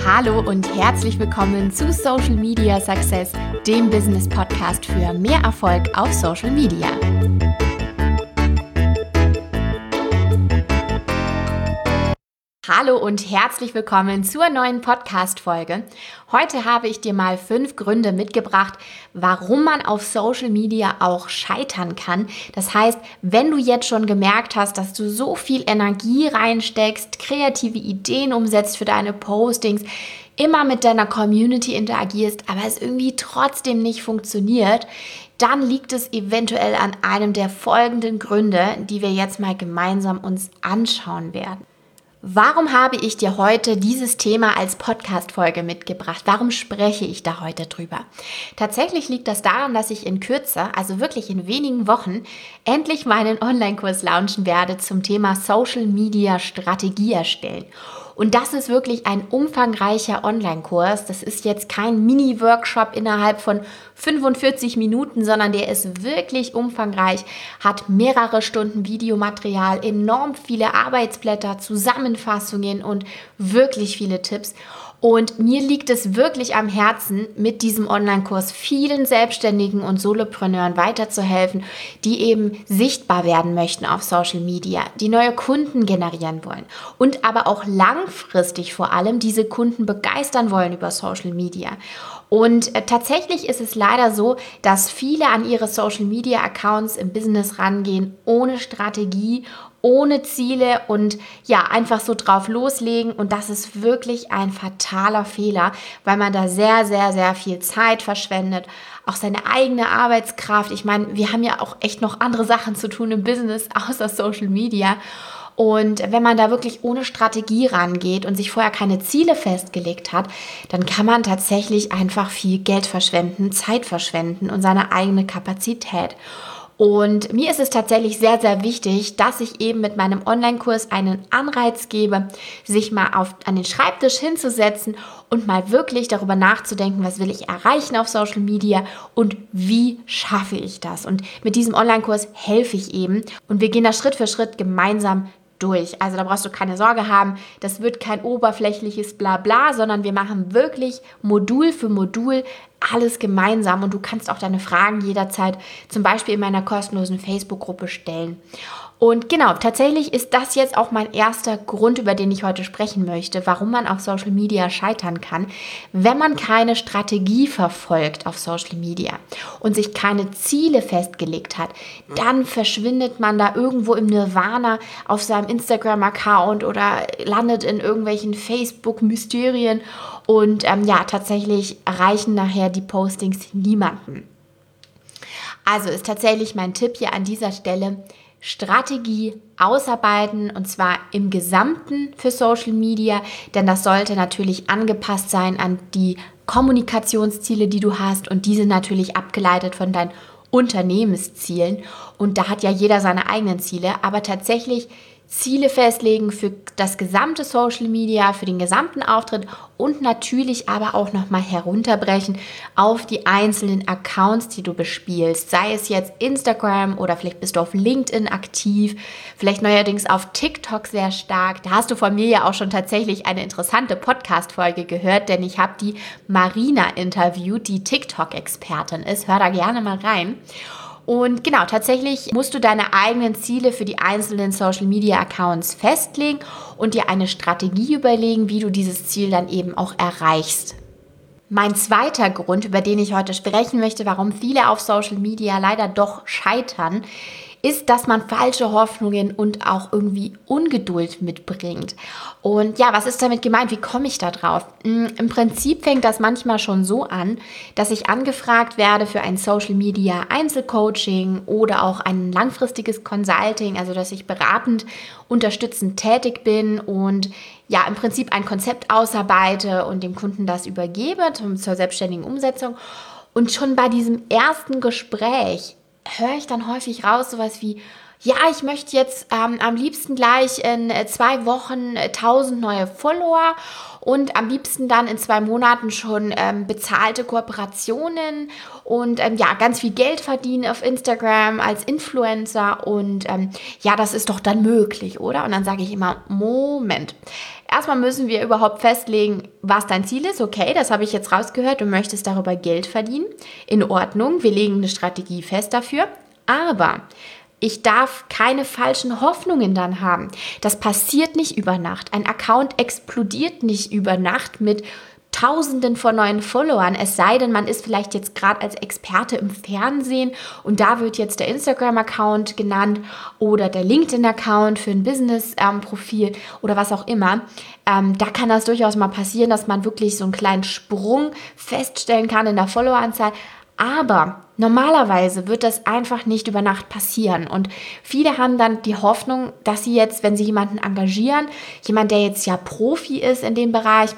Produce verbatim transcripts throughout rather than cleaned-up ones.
Hallo und herzlich willkommen zu Social Media Success, dem Business Podcast für mehr Erfolg auf Social Media. Hallo und herzlich willkommen zur neuen Podcast-Folge. Heute habe ich dir mal fünf Gründe mitgebracht, warum man auf Social Media auch scheitern kann. Das heißt, wenn du jetzt schon gemerkt hast, dass du so viel Energie reinsteckst, kreative Ideen umsetzt für deine Postings, immer mit deiner Community interagierst, aber es irgendwie trotzdem nicht funktioniert, dann liegt es eventuell an einem der folgenden Gründe, die wir jetzt mal gemeinsam uns anschauen werden. Warum habe ich dir heute dieses Thema als Podcast-Folge mitgebracht? Warum spreche ich da heute drüber? Tatsächlich liegt das daran, dass ich in Kürze, also wirklich in wenigen Wochen, endlich meinen Online-Kurs launchen werde zum Thema Social Media Strategie erstellen. Und das ist wirklich ein umfangreicher Online-Kurs. Das ist jetzt kein Mini-Workshop innerhalb von fünfundvierzig Minuten, sondern der ist wirklich umfangreich, hat mehrere Stunden Videomaterial, enorm viele Arbeitsblätter, Zusammenfassungen und wirklich viele Tipps. Und mir liegt es wirklich am Herzen, mit diesem Online-Kurs vielen Selbstständigen und Solopreneuren weiterzuhelfen, die eben sichtbar werden möchten auf Social Media, die neue Kunden generieren wollen und aber auch langfristig vor allem diese Kunden begeistern wollen über Social Media. Und äh, tatsächlich ist es leider so, dass viele an ihre Social Media Accounts im Business rangehen, ohne Strategie, ohne Ziele und ja, einfach so drauf loslegen. Und das ist wirklich ein fataler Fehler, weil man da sehr, sehr, sehr viel Zeit verschwendet, auch seine eigene Arbeitskraft. Ich meine, wir haben ja auch echt noch andere Sachen zu tun im Business, außer Social Media. Und wenn man da wirklich ohne Strategie rangeht und sich vorher keine Ziele festgelegt hat, dann kann man tatsächlich einfach viel Geld verschwenden, Zeit verschwenden und seine eigene Kapazität. Und mir ist es tatsächlich sehr, sehr wichtig, dass ich eben mit meinem Online-Kurs einen Anreiz gebe, sich mal auf, an den Schreibtisch hinzusetzen und mal wirklich darüber nachzudenken, was will ich erreichen auf Social Media und wie schaffe ich das. Und mit diesem Online-Kurs helfe ich eben und wir gehen da Schritt für Schritt gemeinsam durch. Also da brauchst du keine Sorge haben, das wird kein oberflächliches Blabla, sondern wir machen wirklich Modul für Modul alles gemeinsam und du kannst auch deine Fragen jederzeit zum Beispiel in meiner kostenlosen Facebook-Gruppe stellen. Und genau, tatsächlich ist das jetzt auch mein erster Grund, über den ich heute sprechen möchte, warum man auf Social Media scheitern kann, wenn man keine Strategie verfolgt auf Social Media und sich keine Ziele festgelegt hat, dann verschwindet man da irgendwo im Nirvana auf seinem Instagram-Account oder landet in irgendwelchen Facebook-Mysterien und ähm, ja, tatsächlich erreichen nachher die Postings niemanden. Also ist tatsächlich mein Tipp hier an dieser Stelle: Strategie ausarbeiten und zwar im Gesamten für Social Media, denn das sollte natürlich angepasst sein an die Kommunikationsziele, die du hast und diese natürlich abgeleitet von deinen Unternehmenszielen. Und da hat ja jeder seine eigenen Ziele, aber tatsächlich Ziele festlegen für das gesamte Social Media, für den gesamten Auftritt und natürlich aber auch nochmal herunterbrechen auf die einzelnen Accounts, die du bespielst. Sei es jetzt Instagram oder vielleicht bist du auf LinkedIn aktiv, vielleicht neuerdings auf TikTok sehr stark. Da hast du von mir ja auch schon tatsächlich eine interessante Podcast-Folge gehört, denn ich habe die Marina interviewt, die TikTok-Expertin ist. Hör da gerne mal rein. Und genau, tatsächlich musst du deine eigenen Ziele für die einzelnen Social-Media-Accounts festlegen und dir eine Strategie überlegen, wie du dieses Ziel dann eben auch erreichst. Mein zweiter Grund, über den ich heute sprechen möchte, warum viele auf Social Media leider doch scheitern, ist, dass man falsche Hoffnungen und auch irgendwie Ungeduld mitbringt. Und ja, was ist damit gemeint? Wie komme ich da drauf? Im Prinzip fängt das manchmal schon so an, dass ich angefragt werde für ein Social Media Einzelcoaching oder auch ein langfristiges Consulting, also dass ich beratend, unterstützend tätig bin und ja, im Prinzip ein Konzept ausarbeite und dem Kunden das übergebe zur selbstständigen Umsetzung. Und schon bei diesem ersten Gespräch höre ich dann häufig raus sowas wie: ja, ich möchte jetzt ähm, am liebsten gleich in äh, zwei Wochen äh, tausend neue Follower und am liebsten dann in zwei Monaten schon ähm, bezahlte Kooperationen und ähm, ja, ganz viel Geld verdienen auf Instagram als Influencer und ähm, ja, das ist doch dann möglich, oder? Und dann sage ich immer, Moment. Erstmal müssen wir überhaupt festlegen, was dein Ziel ist. Okay, das habe ich jetzt rausgehört, du möchtest darüber Geld verdienen. In Ordnung, wir legen eine Strategie fest dafür. Aber ich darf keine falschen Hoffnungen dann haben. Das passiert nicht über Nacht. Ein Account explodiert nicht über Nacht mit Tausenden von neuen Followern, es sei denn, man ist vielleicht jetzt gerade als Experte im Fernsehen und da wird jetzt der Instagram-Account genannt oder der LinkedIn-Account für ein Business-Profil ähm, oder was auch immer. Ähm, da kann das durchaus mal passieren, dass man wirklich so einen kleinen Sprung feststellen kann in der Followeranzahl. Aber normalerweise wird das einfach nicht über Nacht passieren und viele haben dann die Hoffnung, dass sie jetzt, wenn sie jemanden engagieren, jemand, der jetzt ja Profi ist in dem Bereich,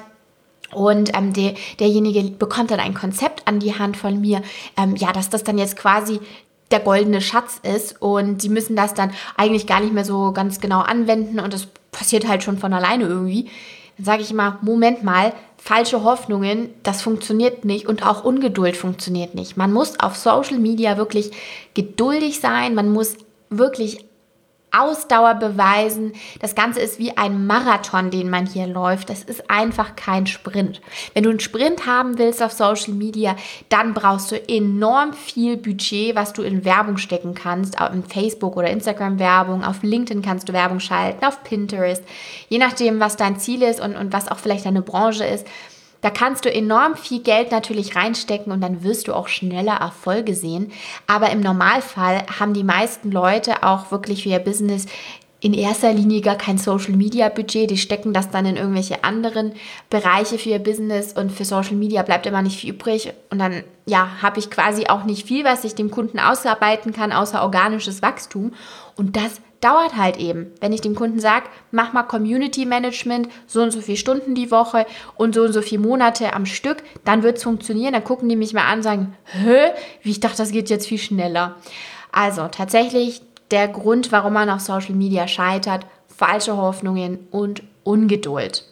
und ähm, der, derjenige bekommt dann ein Konzept an die Hand von mir, ähm, ja, dass das dann jetzt quasi der goldene Schatz ist und sie müssen das dann eigentlich gar nicht mehr so ganz genau anwenden und das passiert halt schon von alleine irgendwie. Dann sage ich immer, Moment mal, falsche Hoffnungen, das funktioniert nicht und auch Ungeduld funktioniert nicht. Man muss auf Social Media wirklich geduldig sein, man muss wirklich Ausdauer beweisen. Das Ganze ist wie ein Marathon, den man hier läuft. Das ist einfach kein Sprint. Wenn du einen Sprint haben willst auf Social Media, dann brauchst du enorm viel Budget, was du in Werbung stecken kannst. Auch in Facebook oder Instagram Werbung, auf LinkedIn kannst du Werbung schalten, auf Pinterest. Je nachdem, was dein Ziel ist und, und was auch vielleicht deine Branche ist. Da kannst du enorm viel Geld natürlich reinstecken und dann wirst du auch schneller Erfolge sehen. Aber im Normalfall haben die meisten Leute auch wirklich für ihr Business in erster Linie gar kein Social-Media-Budget. Die stecken das dann in irgendwelche anderen Bereiche für ihr Business und für Social Media bleibt immer nicht viel übrig. Und dann ja, habe ich quasi auch nicht viel, was ich dem Kunden ausarbeiten kann, außer organisches Wachstum. Und das dauert halt eben. Wenn ich dem Kunden sage, mach mal Community Management, so und so viele Stunden die Woche und so und so viele Monate am Stück, dann wird es funktionieren. Dann gucken die mich mal an und sagen, hä, wie ich dachte, das geht jetzt viel schneller. Also tatsächlich der Grund, warum man auf Social Media scheitert, falsche Hoffnungen und Ungeduld.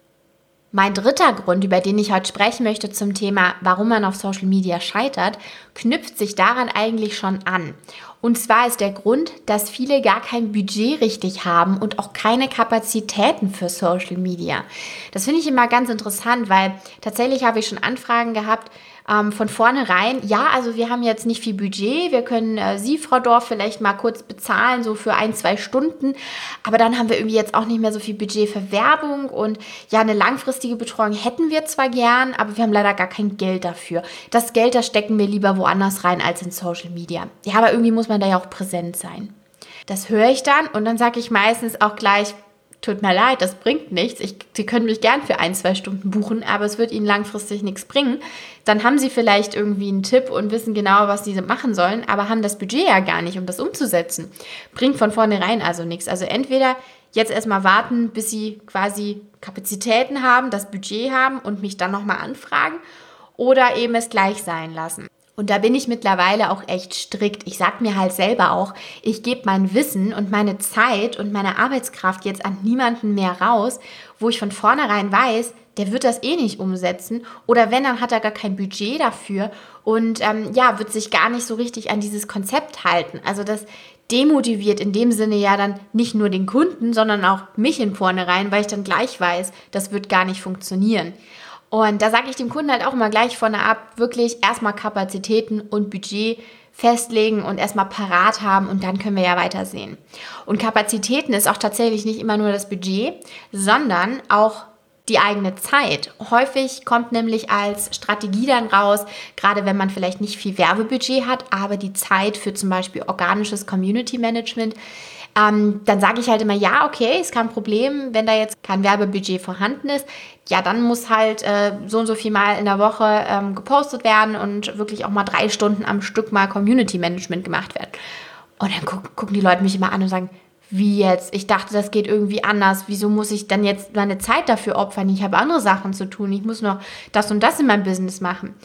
Mein dritter Grund, über den ich heute sprechen möchte zum Thema, warum man auf Social Media scheitert, knüpft sich daran eigentlich schon an. Und zwar ist der Grund, dass viele gar kein Budget richtig haben und auch keine Kapazitäten für Social Media. Das finde ich immer ganz interessant, weil tatsächlich habe ich schon Anfragen gehabt, ähm, von vornherein, ja, also wir haben jetzt nicht viel Budget, wir können äh, Sie, Frau Dorf, vielleicht mal kurz bezahlen, so für ein, zwei Stunden, aber dann haben wir irgendwie jetzt auch nicht mehr so viel Budget für Werbung und ja, eine langfristige Betreuung hätten wir zwar gern, aber wir haben leider gar kein Geld dafür. Das Geld, das stecken wir lieber woanders rein als in Social Media. Ja, aber irgendwie muss man da ja auch präsent sein. Das höre ich dann und dann sage ich meistens auch gleich, tut mir leid, das bringt nichts. Ich, Sie können mich gern für ein, zwei Stunden buchen, aber es wird Ihnen langfristig nichts bringen. Dann haben Sie vielleicht irgendwie einen Tipp und wissen genau, was Sie machen sollen, aber haben das Budget ja gar nicht, um das umzusetzen. Bringt von vornherein also nichts. Also entweder jetzt erstmal warten, bis Sie quasi Kapazitäten haben, das Budget haben und mich dann nochmal anfragen oder eben es gleich sein lassen. Und da bin ich mittlerweile auch echt strikt. Ich sage mir halt selber auch, ich gebe mein Wissen und meine Zeit und meine Arbeitskraft jetzt an niemanden mehr raus, wo ich von vornherein weiß, der wird das eh nicht umsetzen. Oder wenn, dann hat er gar kein Budget dafür und ähm, ja, wird sich gar nicht so richtig an dieses Konzept halten. Also das demotiviert in dem Sinne ja dann nicht nur den Kunden, sondern auch mich in vornherein, weil ich dann gleich weiß, das wird gar nicht funktionieren. Und da sage ich dem Kunden halt auch immer gleich vorne ab, wirklich erstmal Kapazitäten und Budget festlegen und erstmal parat haben und dann können wir ja weitersehen. Und Kapazitäten ist auch tatsächlich nicht immer nur das Budget, sondern auch die eigene Zeit. Häufig kommt nämlich als Strategie dann raus, gerade wenn man vielleicht nicht viel Werbebudget hat, aber die Zeit für zum Beispiel organisches Community Management, ähm, dann sage ich halt immer, ja, okay, ist kein Problem, wenn da jetzt kein Werbebudget vorhanden ist, ja, dann muss halt äh, so und so viel Mal in der Woche ähm, gepostet werden und wirklich auch mal drei Stunden am Stück mal Community Management gemacht werden. Und dann guck, gucken die Leute mich immer an und sagen, wie jetzt? Ich dachte, das geht irgendwie anders. Wieso muss ich dann jetzt meine Zeit dafür opfern? Ich habe andere Sachen zu tun. Ich muss noch das und das in meinem Business machen.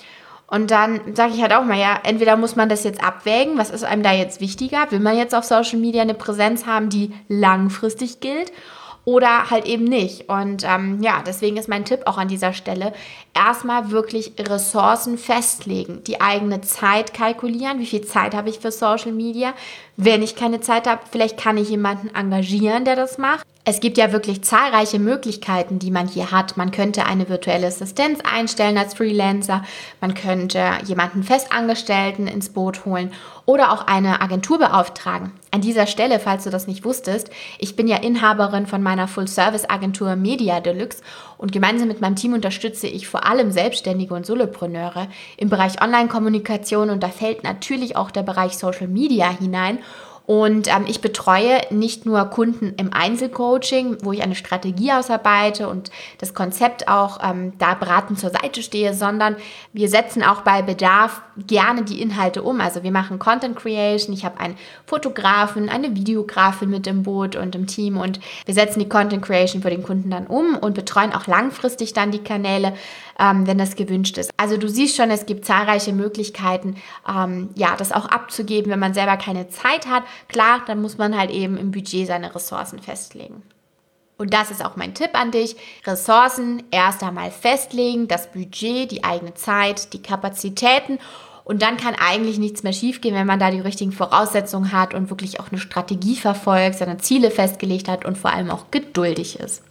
Und dann sage ich halt auch mal, ja, entweder muss man das jetzt abwägen, was ist einem da jetzt wichtiger? Will man jetzt auf Social Media eine Präsenz haben, die langfristig gilt? Oder halt eben nicht. Und ähm, ja, deswegen ist mein Tipp auch an dieser Stelle, erstmal wirklich Ressourcen festlegen, die eigene Zeit kalkulieren. Wie viel Zeit habe ich für Social Media? Wenn ich keine Zeit habe, vielleicht kann ich jemanden engagieren, der das macht. Es gibt ja wirklich zahlreiche Möglichkeiten, die man hier hat. Man könnte eine virtuelle Assistenz einstellen als Freelancer. Man könnte jemanden Festangestellten ins Boot holen oder auch eine Agentur beauftragen. An dieser Stelle, falls du das nicht wusstest, ich bin ja Inhaberin von meiner Full-Service-Agentur Media Deluxe und gemeinsam mit meinem Team unterstütze ich vor allem Selbstständige und Solopreneure im Bereich Online-Kommunikation und da fällt natürlich auch der Bereich Social Media hinein. Und ähm, ich betreue nicht nur Kunden im Einzelcoaching, wo ich eine Strategie ausarbeite und das Konzept auch ähm, da beratend zur Seite stehe, sondern wir setzen auch bei Bedarf gerne die Inhalte um. Also wir machen Content Creation, ich habe einen Fotografen, eine Videografin mit im Boot und im Team und wir setzen die Content Creation für den Kunden dann um und betreuen auch langfristig dann die Kanäle, ähm, wenn das gewünscht ist. Also du siehst schon, es gibt zahlreiche Möglichkeiten, ähm, ja, das auch abzugeben, wenn man selber keine Zeit hat. Klar, dann muss man halt eben im Budget seine Ressourcen festlegen. Und das ist auch mein Tipp an dich. Ressourcen erst einmal festlegen, das Budget, die eigene Zeit, die Kapazitäten. Und dann kann eigentlich nichts mehr schiefgehen, wenn man da die richtigen Voraussetzungen hat und wirklich auch eine Strategie verfolgt, seine Ziele festgelegt hat und vor allem auch geduldig ist.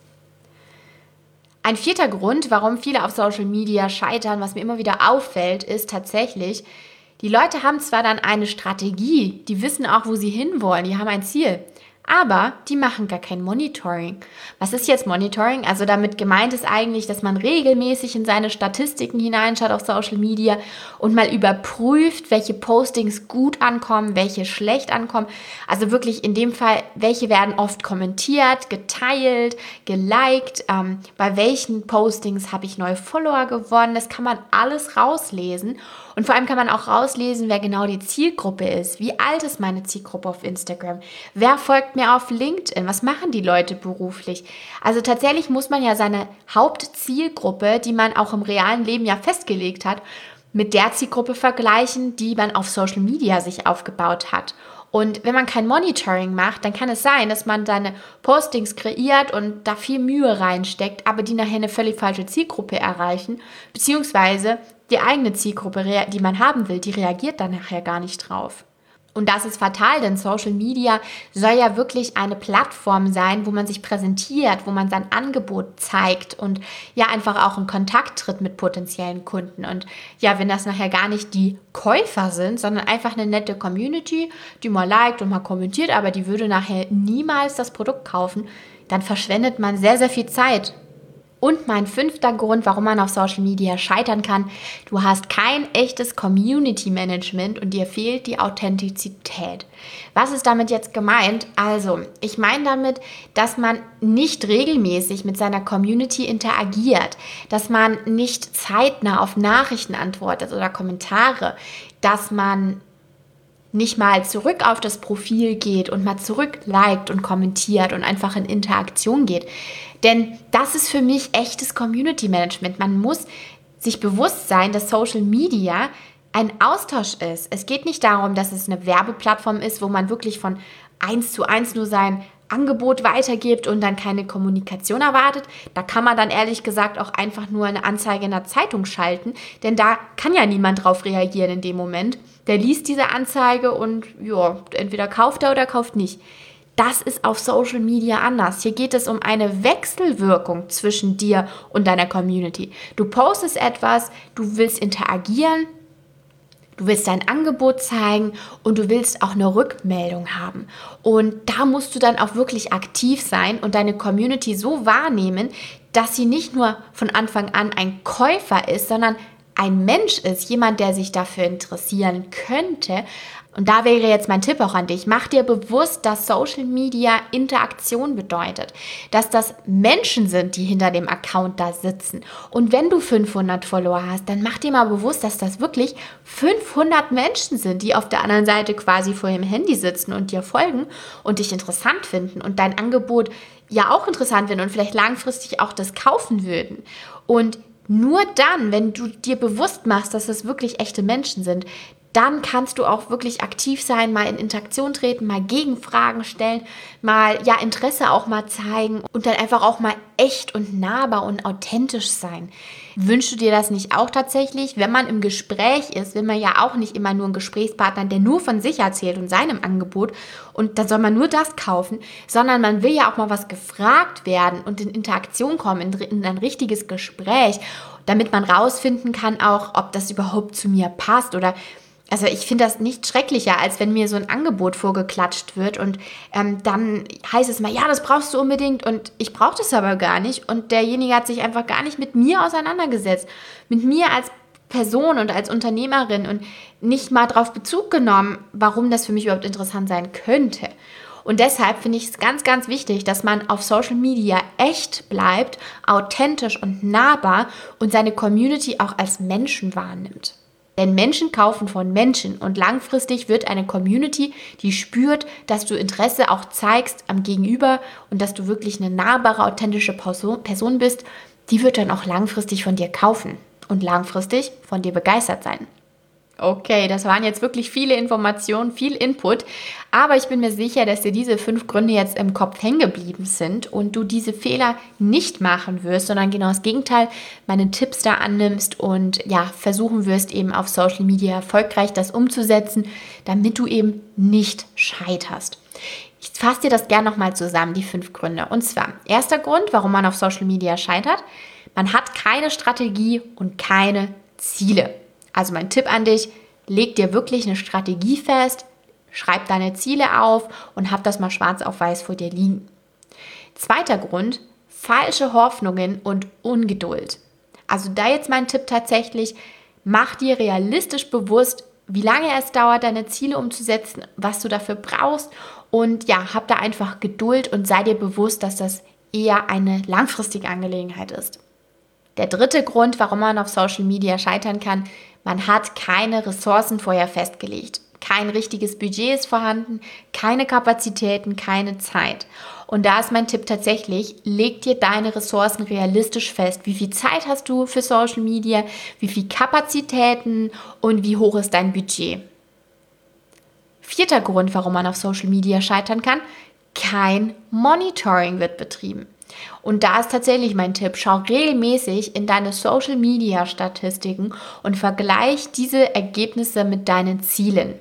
Ein vierter Grund, warum viele auf Social Media scheitern, was mir immer wieder auffällt, ist tatsächlich, die Leute haben zwar dann eine Strategie, die wissen auch, wo sie hinwollen, die haben ein Ziel, aber die machen gar kein Monitoring. Was ist jetzt Monitoring? Also damit gemeint ist eigentlich, dass man regelmäßig in seine Statistiken hineinschaut auf Social Media und mal überprüft, welche Postings gut ankommen, welche schlecht ankommen. Also wirklich in dem Fall, welche werden oft kommentiert, geteilt, geliked, ähm, bei welchen Postings habe ich neue Follower gewonnen. Das kann man alles rauslesen. Und vor allem kann man auch rauslesen, wer genau die Zielgruppe ist. Wie alt ist meine Zielgruppe auf Instagram? Wer folgt mir auf LinkedIn? Was machen die Leute beruflich? Also tatsächlich muss man ja seine Hauptzielgruppe, die man auch im realen Leben ja festgelegt hat, mit der Zielgruppe vergleichen, die man auf Social Media sich aufgebaut hat. Und wenn man kein Monitoring macht, dann kann es sein, dass man seine Postings kreiert und da viel Mühe reinsteckt, aber die nachher eine völlig falsche Zielgruppe erreichen, beziehungsweise die eigene Zielgruppe, die man haben will, die reagiert dann nachher gar nicht drauf. Und das ist fatal, denn Social Media soll ja wirklich eine Plattform sein, wo man sich präsentiert, wo man sein Angebot zeigt und ja einfach auch in Kontakt tritt mit potenziellen Kunden. Und ja, wenn das nachher gar nicht die Käufer sind, sondern einfach eine nette Community, die mal liked und mal kommentiert, aber die würde nachher niemals das Produkt kaufen, dann verschwendet man sehr, sehr viel Zeit. Und mein fünfter Grund, warum man auf Social Media scheitern kann, du hast kein echtes Community Management und dir fehlt die Authentizität. Was ist damit jetzt gemeint? Also, ich meine damit, dass man nicht regelmäßig mit seiner Community interagiert, dass man nicht zeitnah auf Nachrichten antwortet oder Kommentare, dass man nicht mal zurück auf das Profil geht und mal zurück liked und kommentiert und einfach in Interaktion geht. Denn das ist für mich echtes Community Management. Man muss sich bewusst sein, dass Social Media ein Austausch ist. Es geht nicht darum, dass es eine Werbeplattform ist, wo man wirklich von eins zu eins nur sein Angebot weitergibt und dann keine Kommunikation erwartet. Da kann man dann ehrlich gesagt auch einfach nur eine Anzeige in der Zeitung schalten, denn da kann ja niemand drauf reagieren in dem Moment. Der liest diese Anzeige und ja, entweder kauft er oder kauft nicht. Das ist auf Social Media anders. Hier geht es um eine Wechselwirkung zwischen dir und deiner Community. Du postest etwas, du willst interagieren, du willst dein Angebot zeigen und du willst auch eine Rückmeldung haben. Und da musst du dann auch wirklich aktiv sein und deine Community so wahrnehmen, dass sie nicht nur von Anfang an ein Käufer ist, sondern ein Mensch ist, jemand, der sich dafür interessieren könnte. Und da wäre jetzt mein Tipp auch an dich. Mach dir bewusst, dass Social Media Interaktion bedeutet. Dass das Menschen sind, die hinter dem Account da sitzen. Und wenn du fünfhundert Follower hast, dann mach dir mal bewusst, dass das wirklich fünfhundert Menschen sind, die auf der anderen Seite quasi vor ihrem Handy sitzen und dir folgen und dich interessant finden und dein Angebot ja auch interessant finden und vielleicht langfristig auch das kaufen würden. Und Nur dann, wenn du dir bewusst machst, dass es wirklich echte Menschen sind, dann kannst du auch wirklich aktiv sein, mal in Interaktion treten, mal Gegenfragen stellen, mal ja Interesse auch mal zeigen und dann einfach auch mal echt und nahbar und authentisch sein. Wünschst du dir das nicht auch tatsächlich? Wenn man im Gespräch ist, will man ja auch nicht immer nur einen Gesprächspartner, der nur von sich erzählt und seinem Angebot und dann soll man nur das kaufen, sondern man will ja auch mal was gefragt werden und in Interaktion kommen, in, in ein richtiges Gespräch, damit man rausfinden kann auch, ob das überhaupt zu mir passt oder also ich finde das nicht schrecklicher, als wenn mir so ein Angebot vorgeklatscht wird und ähm, dann heißt es mal, ja, das brauchst du unbedingt und ich brauche das aber gar nicht und derjenige hat sich einfach gar nicht mit mir auseinandergesetzt, mit mir als Person und als Unternehmerin und nicht mal darauf Bezug genommen, warum das für mich überhaupt interessant sein könnte. Und deshalb finde ich es ganz, ganz wichtig, dass man auf Social Media echt bleibt, authentisch und nahbar und seine Community auch als Menschen wahrnimmt. Denn Menschen kaufen von Menschen und langfristig wird eine Community, die spürt, dass du Interesse auch zeigst am Gegenüber und dass du wirklich eine nahbare, authentische Person bist, die wird dann auch langfristig von dir kaufen und langfristig von dir begeistert sein. Okay, das waren jetzt wirklich viele Informationen, viel Input, aber ich bin mir sicher, dass dir diese fünf Gründe jetzt im Kopf hängen geblieben sind und du diese Fehler nicht machen wirst, sondern genau das Gegenteil, meine Tipps da annimmst und ja, versuchen wirst eben auf Social Media erfolgreich das umzusetzen, damit du eben nicht scheiterst. Ich fasse dir das gerne nochmal zusammen, die fünf Gründe. Und zwar, erster Grund, warum man auf Social Media scheitert, man hat keine Strategie und keine Ziele. Also mein Tipp an dich, leg dir wirklich eine Strategie fest, schreib deine Ziele auf und hab das mal schwarz auf weiß vor dir liegen. Zweiter Grund, falsche Hoffnungen und Ungeduld. Also da jetzt mein Tipp tatsächlich, mach dir realistisch bewusst, wie lange es dauert, deine Ziele umzusetzen, was du dafür brauchst und ja, hab da einfach Geduld und sei dir bewusst, dass das eher eine langfristige Angelegenheit ist. Der dritte Grund, warum man auf Social Media scheitern kann, man hat keine Ressourcen vorher festgelegt. Kein richtiges Budget ist vorhanden, keine Kapazitäten, keine Zeit. Und da ist mein Tipp tatsächlich, leg dir deine Ressourcen realistisch fest. Wie viel Zeit hast du für Social Media, wie viel Kapazitäten und wie hoch ist dein Budget? Vierter Grund, warum man auf Social Media scheitern kann, kein Monitoring wird betrieben. Und da ist tatsächlich mein Tipp, schau regelmäßig in deine Social-Media-Statistiken und vergleich diese Ergebnisse mit deinen Zielen.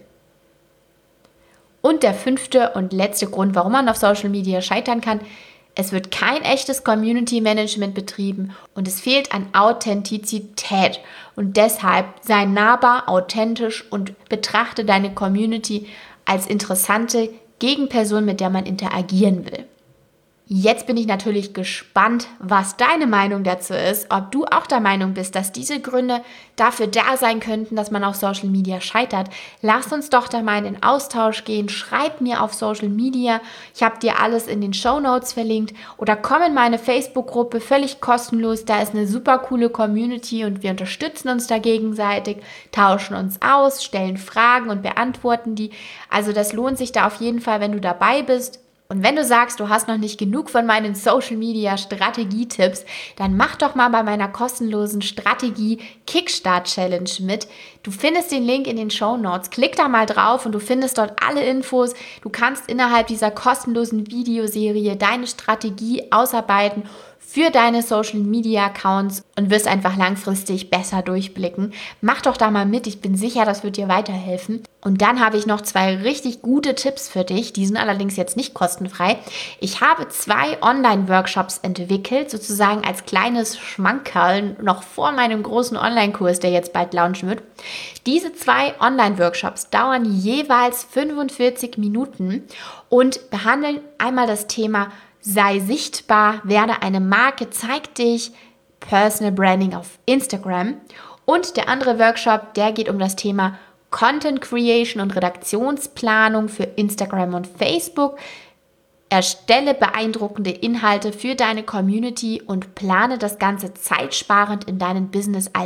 Und der fünfte und letzte Grund, warum man auf Social Media scheitern kann, es wird kein echtes Community-Management betrieben und es fehlt an Authentizität. Und deshalb sei nahbar, authentisch und betrachte deine Community als interessante Gegenperson, mit der man interagieren will. Jetzt bin ich natürlich gespannt, was deine Meinung dazu ist, ob du auch der Meinung bist, dass diese Gründe dafür da sein könnten, dass man auf Social Media scheitert. Lass uns doch da mal in den Austausch gehen, schreib mir auf Social Media, ich habe dir alles in den Shownotes verlinkt oder komm in meine Facebook-Gruppe, völlig kostenlos, da ist eine super coole Community und wir unterstützen uns da gegenseitig, tauschen uns aus, stellen Fragen und beantworten die. Also das lohnt sich da auf jeden Fall, wenn du dabei bist. Und wenn du sagst, du hast noch nicht genug von meinen Social-Media-Strategie-Tipps, dann mach doch mal bei meiner kostenlosen Strategie-Kickstart-Challenge mit. Du findest den Link in den Shownotes. Klick da mal drauf und du findest dort alle Infos. Du kannst innerhalb dieser kostenlosen Videoserie deine Strategie ausarbeiten für deine Social-Media-Accounts und wirst einfach langfristig besser durchblicken. Mach doch da mal mit, ich bin sicher, das wird dir weiterhelfen. Und dann habe ich noch zwei richtig gute Tipps für dich, die sind allerdings jetzt nicht kostenfrei. Ich habe zwei Online-Workshops entwickelt, sozusagen als kleines Schmankerl, noch vor meinem großen Online-Kurs, der jetzt bald launchen wird. Diese zwei Online-Workshops dauern jeweils fünfundvierzig Minuten und behandeln einmal das Thema sei sichtbar, werde eine Marke, zeig dich, Personal Branding auf Instagram. Und der andere Workshop, der geht um das Thema Content Creation und Redaktionsplanung für Instagram und Facebook. Erstelle beeindruckende Inhalte für deine Community und plane das Ganze zeitsparend in deinen Business-Alltag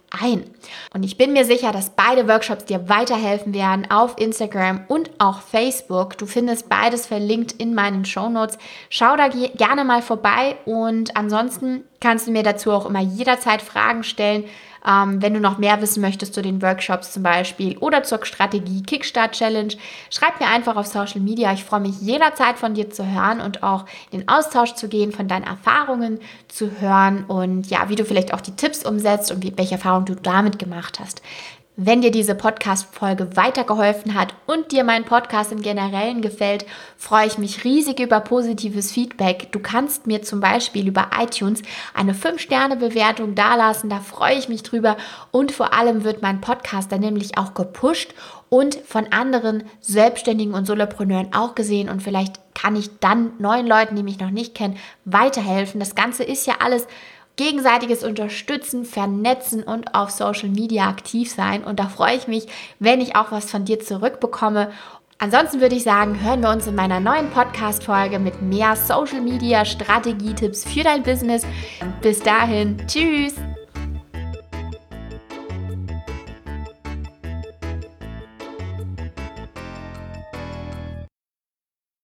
ein. Und ich bin mir sicher, dass beide Workshops dir weiterhelfen werden auf Instagram und auch Facebook. Du findest beides verlinkt in meinen Shownotes. Schau da ge- gerne mal vorbei und ansonsten kannst du mir dazu auch immer jederzeit Fragen stellen, ähm, wenn du noch mehr wissen möchtest zu den Workshops zum Beispiel oder zur Strategie Kickstart Challenge. Schreib mir einfach auf Social Media. Ich freue mich jederzeit von dir zu hören und auch in den Austausch zu gehen, von deinen Erfahrungen zu hören und ja, wie du vielleicht auch die Tipps umsetzt und wie, welche Erfahrungen du damit gemacht hast. Wenn dir diese Podcast-Folge weitergeholfen hat und dir mein Podcast im Generellen gefällt, freue ich mich riesig über positives Feedback. Du kannst mir zum Beispiel über iTunes eine fünf Sterne Bewertung dalassen, da freue ich mich drüber. Und vor allem wird mein Podcast dann nämlich auch gepusht und von anderen Selbstständigen und Solopreneuren auch gesehen. Und vielleicht kann ich dann neuen Leuten, die mich noch nicht kennen, weiterhelfen. Das Ganze ist ja alles gegenseitiges Unterstützen, Vernetzen und auf Social Media aktiv sein. Und da freue ich mich, wenn ich auch was von dir zurückbekomme. Ansonsten würde ich sagen, hören wir uns in meiner neuen Podcast-Folge mit mehr Social Media Strategietipps für dein Business. Bis dahin, tschüss!